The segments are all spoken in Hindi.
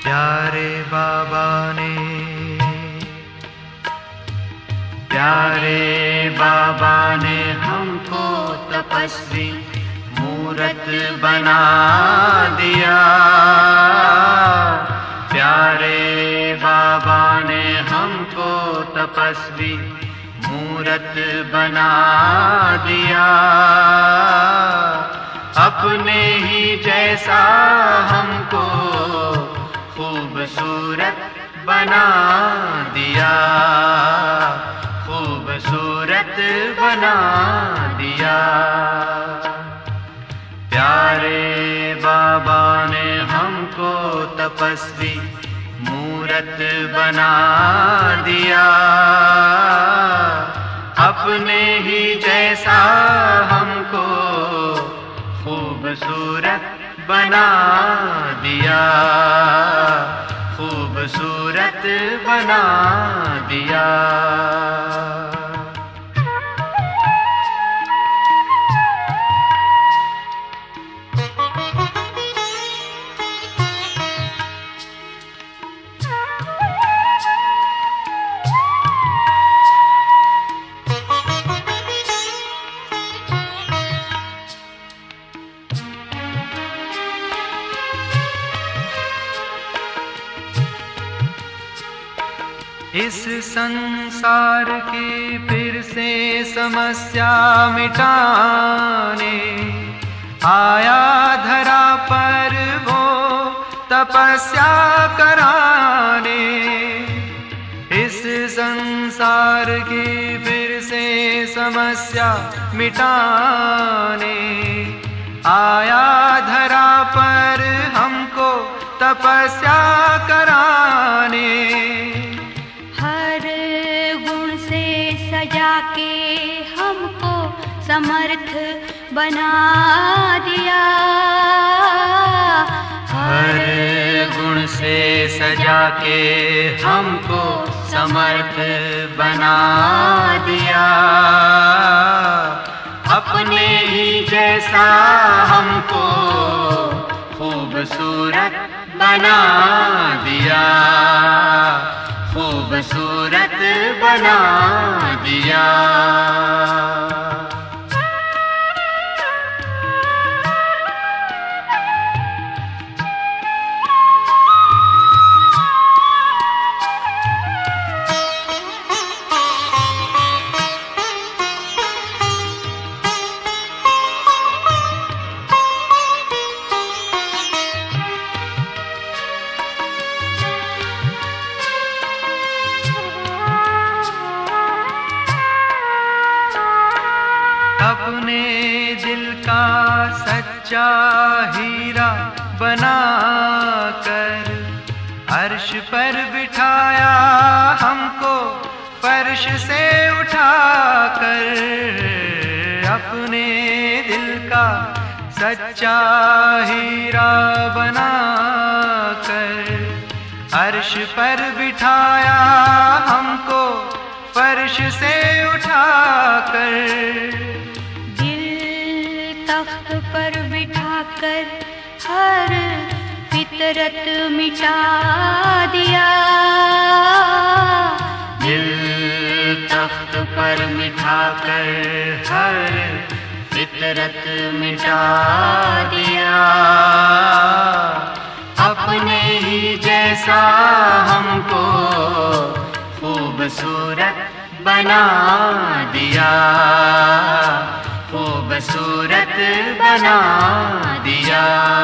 प्यारे बाबा ने हमको तपस्वी मूरत बना दिया। प्यारे बाबा ने हमको तपस्वी मूरत बना दिया। अपने ही जैसा हमको खूबसूरत बना दिया, खूबसूरत बना दिया। प्यारे बाबा ने हमको तपस्वी मूरत बना दिया। अपने ही जैसा हमको खूबसूरत बना दिया, खूबसूरत बना दिया। इस संसार की फिर से समस्या मिटाने आया धरा पर वो तपस्या कराने। इस संसार की फिर से समस्या मिटाने आया धरा पर हमको तपस्या कराने। सजा के हमको समर्थ बना दिया। हर गुण से सजा के हमको समर्थ बना दिया। अपने ही जैसा हमको खूबसूरत बना दिया, खूबसूरत बना दिया। अपने दिल का सच्चा हीरा बना कर अर्श पर बिठाया हमको फर्श से उठाकर। अपने दिल का सच्चा हीरा बना कर अर्श पर बिठाया हमको फर्श से उठाकर। तख्त पर बिठाकर हर फितरत मिटा दिया। दिल तख्त पर बिठाकर हर फितरत मिटा दिया। अपने ही जैसा हमको खूबसूरत बना दिया, खूबसूरत बना दिया।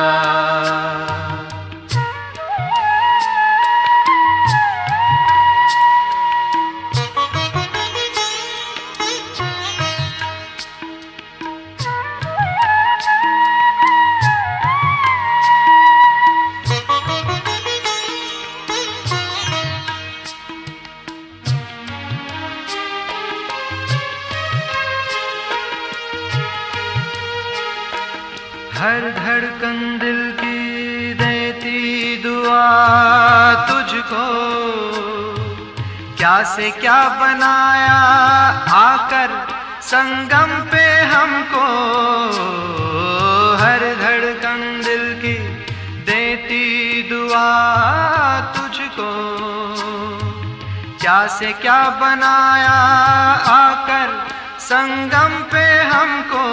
हर धड़कन दिल की देती दुआ तुझको। क्या से क्या बनाया आकर संगम पे हमको। हर धड़कन दिल की देती दुआ तुझको, क्या से क्या बनाया आकर संगम पे हमको।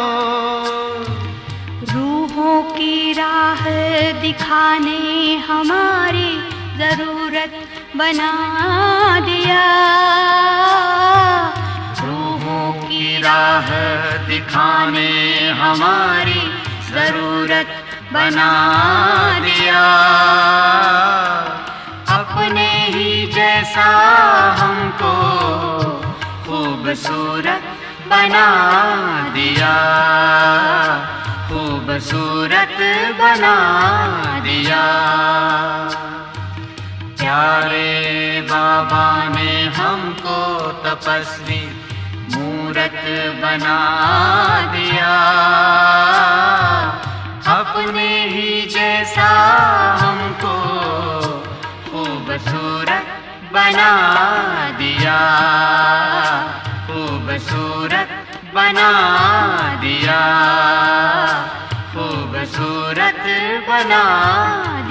रूहों की राह दिखाने हमारी जरूरत बना दिया। रूहों की राह दिखाने हमारी जरूरत बना दिया। अपने ही जैसा हमको खूबसूरत बना दिया, खूबसूरत बना दिया। प्यारे बाबा ने हमको तपस्वी मूरत बना दिया। अपने ही जैसा हमको खूबसूरत बना दिया, खूबसूरत बना दिया, खूबसूरत बना